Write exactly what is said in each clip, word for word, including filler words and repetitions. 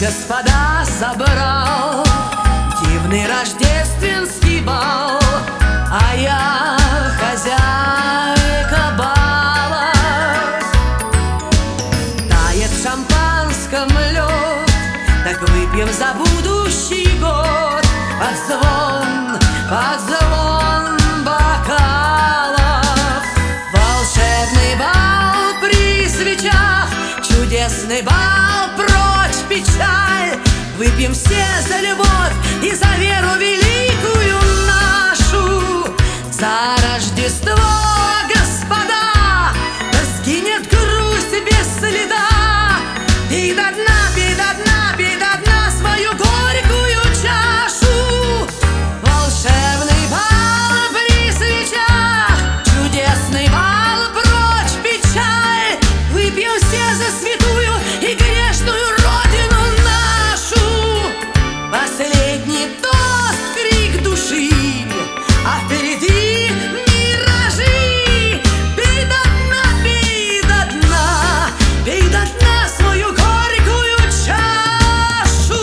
господа, собрал дивный рождественский бал, а я хозяйка бала. Тает в шампанском лед, так выпьем за будущий год. Под звон, под звон бокалов. Волшебный бал при свечах, чудесный бал, прочь печаль. Выпьем все за любовь и за веру великую нашу. За Рождество, господа, да сгинет грусть без следа. Пей до дна, пей до дна, пей до дна свою горькую чашу. Волшебный бал при свечах, чудесный бал, прочь печаль. Выпьем все за святую и грешную родину нашу. Последний тост, крик души, а впереди миражи. Пей до дна, пей до дна, пей до дна свою горькую чашу.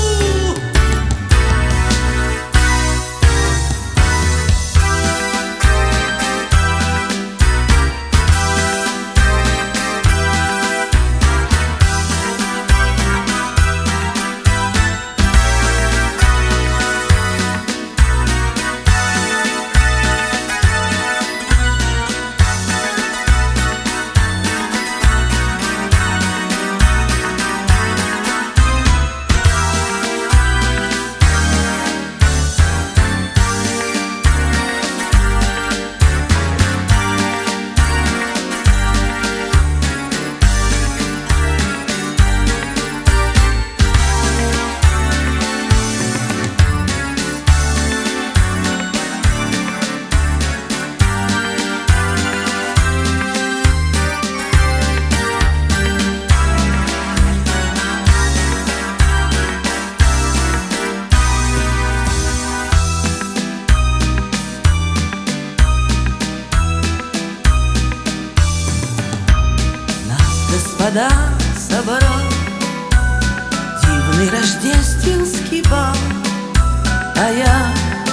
Господа, собрал дивный рождественский бал, а я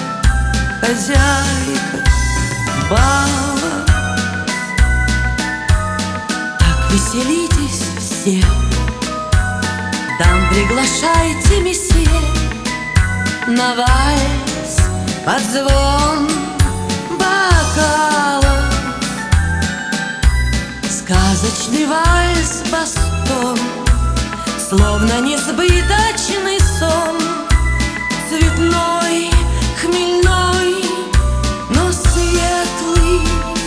хозяйка бала. Так веселитесь все, там приглашайте месье на вальс под звон бокалов. Сказочный вальс бастон, словно несбыточный сон. Цветной, хмельной, но светлый.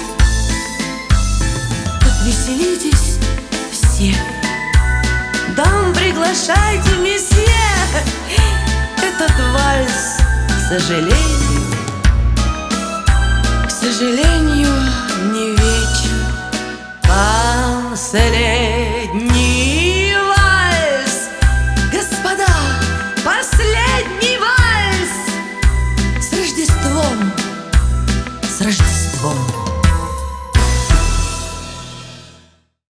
Так веселитесь все, дам приглашайте в месье. Этот вальс, к сожалению, к сожалению,